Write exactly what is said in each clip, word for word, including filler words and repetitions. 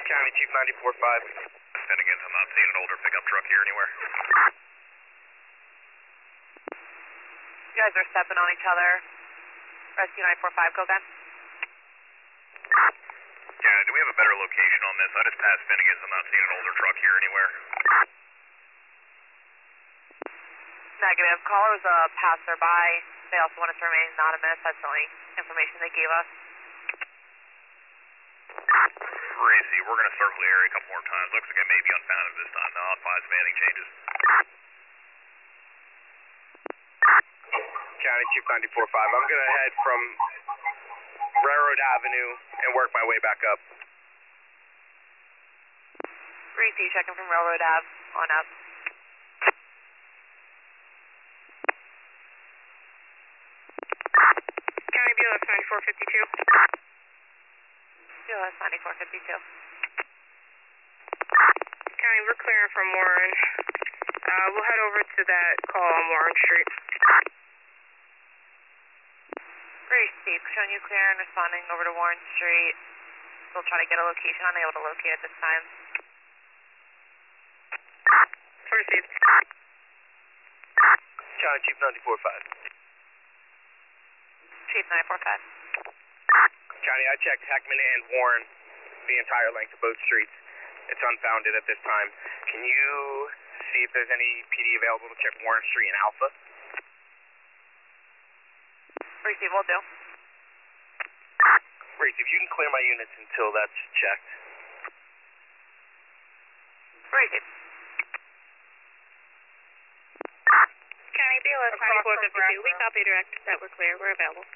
County Chief ninety-four five. Finnegan's, I'm not seeing an older pickup truck here anywhere. You guys are stepping on each other. Rescue nine four five, go again. Yeah, do we have a better location on this? I just passed Finnegan's, I'm not seeing an older truck here anywhere. Negative. Caller was a passerby. They also wanted to remain anonymous. That's the only information they gave us. Crazy. We're going to circle the area a couple more times. Looks like it may be unfounded this time. Now I'll advise if anything changes. County Chief ninety-four five. I'm going to head from Railroad Avenue and work my way back up. Greasy, checking from Railroad Ave on up. County B L S ninety-four fifty-two. B L S ninety-four fifty-two. County, we're clearing from Warren. Uh, we'll head over to that call on Warren Street. Greasy, showing you clear and responding over to Warren Street. Still trying to get a location. Unable to locate at this time. Received. County Chief ninety-four five. Chief nine four five. County, I checked Heckman and Warren the entire length of both streets. It's unfounded at this time. Can you see if there's any P D available to check Warren Street and Alpha? Receive, will do. Reese, if you can clear my units until that's checked. Receive. County B L S ninety-four fifty-two. We copy direct that we're clear. We're available.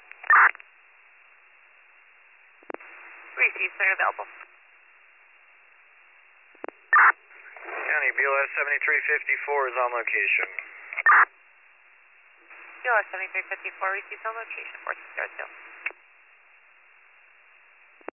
Receive, clear available. County B L S seventy-three fifty-four is on location. B L S seventy-three fifty-four, received on location, four six zero two.